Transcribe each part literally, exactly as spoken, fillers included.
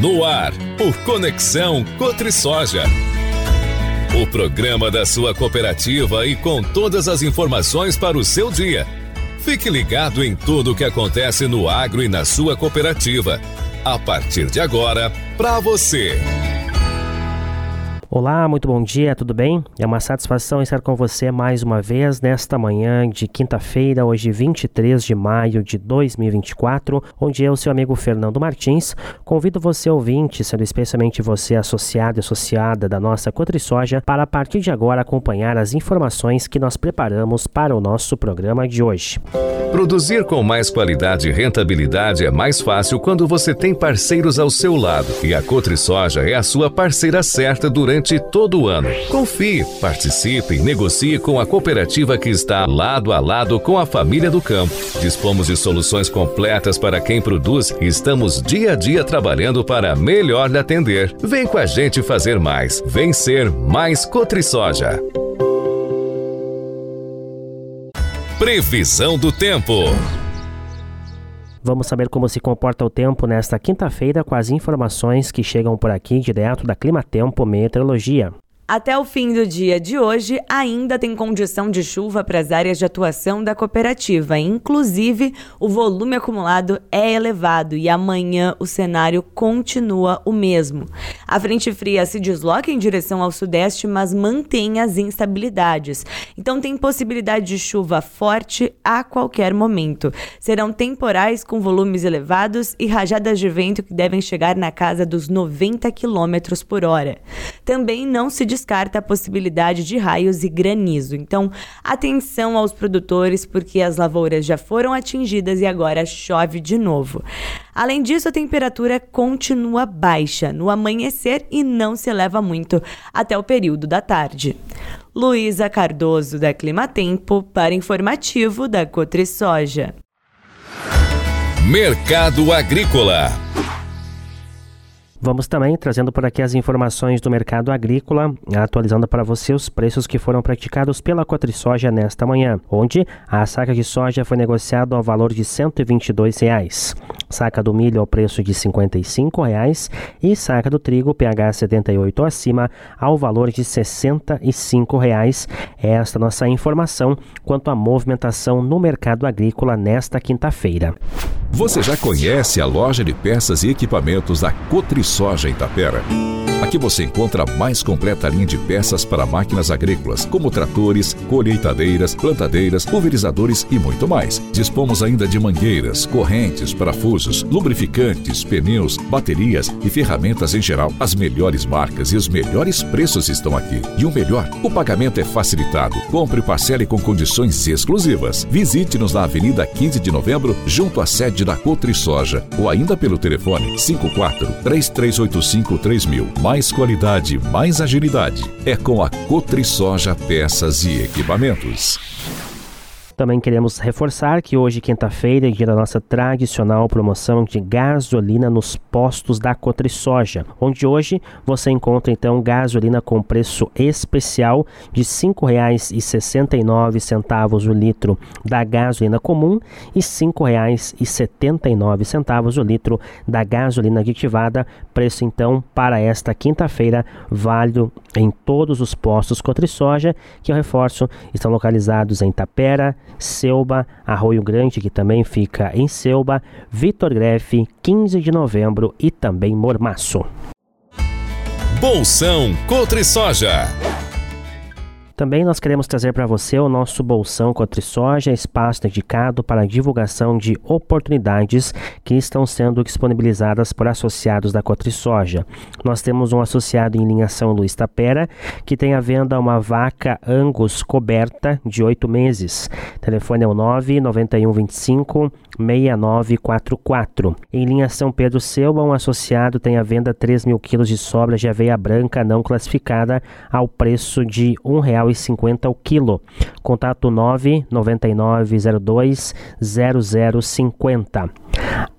No ar, o Conexão Cotrisoja. O programa da sua cooperativa e com todas as informações para o seu dia. Fique ligado em tudo o que acontece no agro e na sua cooperativa. A partir de agora, para você. Olá, muito bom dia, tudo bem? É uma satisfação estar com você mais uma vez nesta manhã de quinta-feira, hoje vinte e três de maio de dois mil e vinte e quatro, onde eu, seu amigo Fernando Martins, convido você ouvinte, sendo especialmente você associado e associada da nossa Cotrisoja, para a partir de agora acompanhar as informações que nós preparamos para o nosso programa de hoje. Produzir com mais qualidade e rentabilidade é mais fácil quando você tem parceiros ao seu lado. E a Cotrisoja é a sua parceira certa durante todo o ano. Confie, participe e negocie com a cooperativa que está lado a lado com a família do campo. Dispomos de soluções completas para quem produz e estamos dia a dia trabalhando para melhor lhe atender. Vem com a gente fazer mais. Vem ser mais Cotrisoja. Previsão do tempo. Vamos saber como se comporta o tempo nesta quinta-feira com as informações que chegam por aqui direto da Climatempo Meteorologia. Até o fim do dia de hoje, ainda tem condição de chuva para as áreas de atuação da cooperativa. Inclusive, o volume acumulado é elevado e amanhã o cenário continua o mesmo. A frente fria se desloca em direção ao sudeste, mas mantém as instabilidades. Então, tem possibilidade de chuva forte a qualquer momento. Serão temporais com volumes elevados e rajadas de vento que devem chegar na casa dos noventa quilômetros por hora. Também não se descarta a possibilidade de raios e granizo. Então, atenção aos produtores, porque as lavouras já foram atingidas e agora chove de novo. Além disso, a temperatura continua baixa no amanhecer e não se eleva muito até o período da tarde. Luísa Cardoso, da Climatempo, para informativo da Cotrisoja. Mercado Agrícola. Vamos também trazendo por aqui as informações do mercado agrícola, atualizando para você os preços que foram praticados pela Cotrisoja nesta manhã, onde a saca de soja foi negociada ao valor de cento e vinte e dois reais, saca do milho ao preço de cinquenta e cinco reais e saca do trigo P H setenta e oito ou acima ao valor de sessenta e cinco reais. Esta é a nossa informação quanto à movimentação no mercado agrícola nesta quinta-feira. Você já conhece a loja de peças e equipamentos da Cotrisoja em Tapera? Aqui você encontra a mais completa linha de peças para máquinas agrícolas, como tratores, colheitadeiras, plantadeiras, pulverizadores e muito mais. Dispomos ainda de mangueiras, correntes, parafusos, lubrificantes, pneus, baterias e ferramentas em geral. As melhores marcas e os melhores preços estão aqui. E o melhor, o pagamento é facilitado. Compre e parcele com condições exclusivas. Visite-nos na Avenida quinze de novembro, junto à sede da Cotrisoja, ou ainda pelo telefone cinco quatro, três três oito cinco, três mil. Mais qualidade, mais agilidade. É com a Cotrisoja Peças e Equipamentos. Também queremos reforçar que hoje, quinta-feira, é dia da nossa tradicional promoção de gasolina nos postos da Cotrisoja, onde hoje você encontra então gasolina com preço especial de cinco reais e sessenta e nove centavos o litro da gasolina comum e cinco reais e setenta e nove centavos o litro da gasolina aditivada. Preço então para esta quinta-feira válido em todos os postos Cotrisoja, que eu reforço, estão localizados em Tapera, Selba, Arroio Grande, que também fica em Selba, Vitor Grefe, quinze de novembro e também Mormaço. Bolsão Cotrisoja. Também nós queremos trazer para você o nosso Bolsão Cotrisoja, espaço dedicado para a divulgação de oportunidades que estão sendo disponibilizadas por associados da Cotrisoja. Nós temos um associado em linha São Luís Tapera, que tem à venda uma vaca Angus coberta de oito meses. O telefone é o nove nove um dois cinco, seis nove quatro quatro. Em linha São Pedro Selba, um associado tem à venda três mil quilos de sobras de aveia branca não classificada ao preço de um real e cinquenta o quilo. Contato nove nove nove zero dois zero zero cinco zero.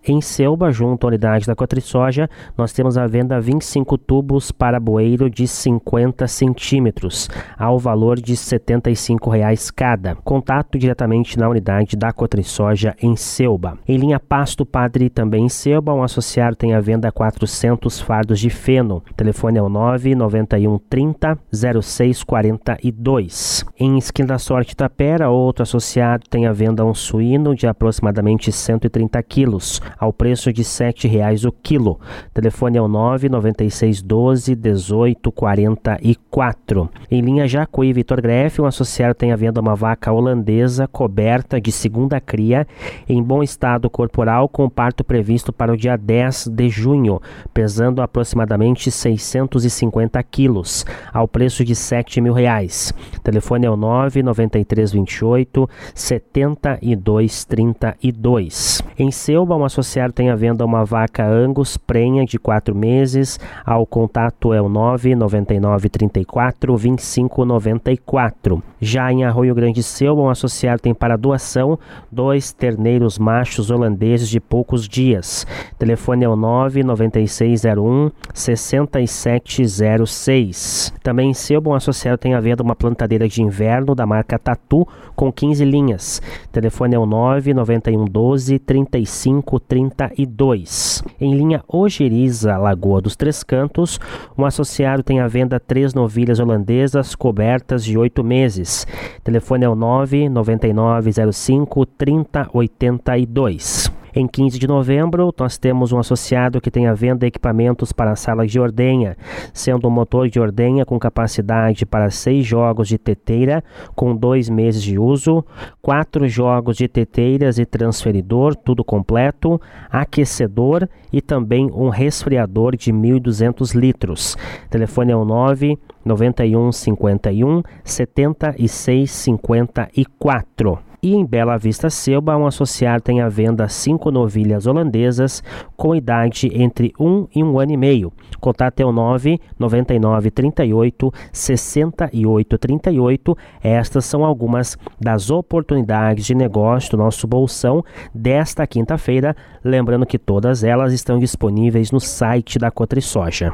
Em Selba, junto à unidade da Cotrisoja, nós temos à venda vinte e cinco tubos para bueiro de cinquenta centímetros, ao valor de setenta e cinco reais cada. Contato diretamente na unidade da Cotrisoja em Selba. Em linha Pasto Padre, também em Selba, um associado tem à venda quatrocentos fardos de feno. O telefone é o nove nove um trinta zero seis quarenta e dois. Em Esquina da Sorte Tapera, outro associado tem à venda um suíno de aproximadamente cento e trinta quilos, ao preço de sete reais o quilo. O telefone é o nove nove seis doze dezoito quarenta e quatro. Em linha Jacuí Vitor Greff, um associado tem à venda uma vaca holandesa coberta de segunda cria, em bom estado corporal, com parto previsto para o dia dez de junho, pesando aproximadamente seiscentos e cinquenta quilos, ao preço de sete mil reais. O telefone é o nove nove três vinte e oito setenta e dois trinta e dois. Em Selba, um associado tem à venda uma vaca Angus prenha de quatro meses, ao contato é o nove nove nove trinta e quatro vinte e cinco noventa e quatro. Já em Arroio Grande Selba, um associado tem para doação dois terneiros machos holandeses de poucos dias. O telefone é o nove nove seis zero um seis sete zero seis. Também em Selba, um associado tem à venda uma plantadeira de inverno da marca Tatu com quinze linhas. O telefone é o nove nove um doze trinta e cinco trinta e dois. Em linha Ojeriza, Lagoa dos Três Cantos, um associado tem à venda três novilhas holandesas cobertas de oito meses. O telefone é o nove nove nove zero cinco trinta oitenta e dois. Em quinze de novembro, nós temos um associado que tem à venda equipamentos para a sala de ordenha, sendo um motor de ordenha com capacidade para seis jogos de teteira com dois meses de uso, quatro jogos de teteiras e transferidor, tudo completo, aquecedor e também um resfriador de mil e duzentos litros. O telefone é o nove nove um cinquenta e um setenta e seis cinquenta e quatro. E em Bela Vista Selba, um associado tem à venda cinco novilhas holandesas com idade entre um e um ano e meio. O contato é o nove nove nove trinta e oito sessenta e oito trinta e oito. Estas são algumas das oportunidades de negócio do nosso bolsão desta quinta-feira. Lembrando que todas elas estão disponíveis no site da Cotrisoja.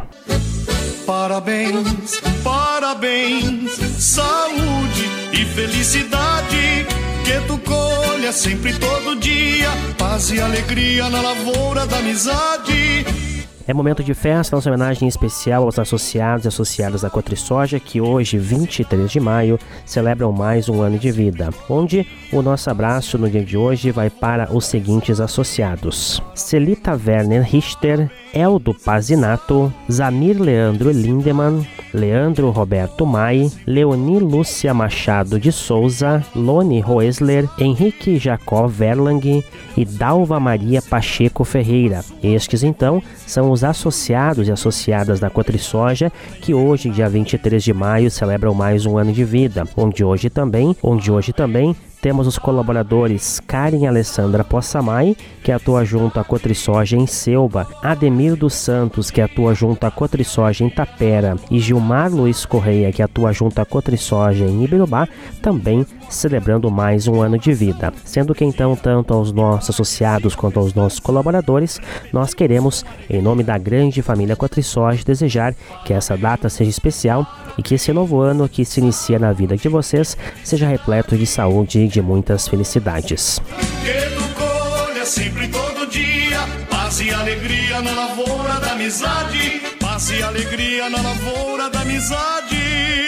Parabéns, parabéns, saúde e felicidade, que tu colha sempre todo dia, paz e alegria na lavoura da amizade. É momento de festa, nossa homenagem especial aos associados e associadas da Cotrisoja, que hoje, vinte e três de maio, celebram mais um ano de vida, onde o nosso abraço no dia de hoje vai para os seguintes associados: Celita Werner Richter, Eldo Pazinato, Zamir Leandro Lindemann, Leandro Roberto Mai, Leoni Lúcia Machado de Souza, Lone Roesler, Henrique Jacó Verlang e Dalva Maria Pacheco Ferreira. Estes, então, são os associados e associadas da Cotrisoja, que hoje, dia vinte e três de maio, celebram mais um ano de vida, onde hoje também, onde hoje também temos os colaboradores Karen Alessandra Possamay, que atua junto à Cotrisoja em Selba, Ademir dos Santos, que atua junto à Cotrisoja em Tapera, e Gilmar Luiz Correia, que atua junto à Cotrisoja em Ibirubá, também celebrando mais um ano de vida. Sendo que então, tanto aos nossos associados quanto aos nossos colaboradores, nós queremos, em nome da grande família Cotrisoja, desejar que essa data seja especial e que esse novo ano que se inicia na vida de vocês seja repleto de saúde e de muitas felicidades. Que tu colha sempre todo dia, paz e alegria na lavoura da amizade, paz e alegria na lavoura da amizade.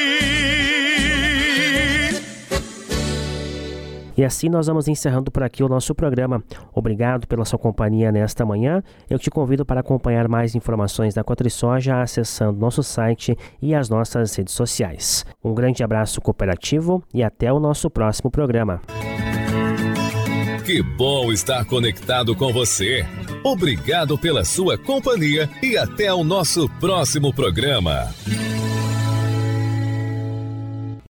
E assim nós vamos encerrando por aqui o nosso programa. Obrigado pela sua companhia nesta manhã. Eu te convido para acompanhar mais informações da Cotrisoja acessando nosso site e as nossas redes sociais. Um grande abraço cooperativo e até o nosso próximo programa. Que bom estar conectado com você. Obrigado pela sua companhia e até o nosso próximo programa.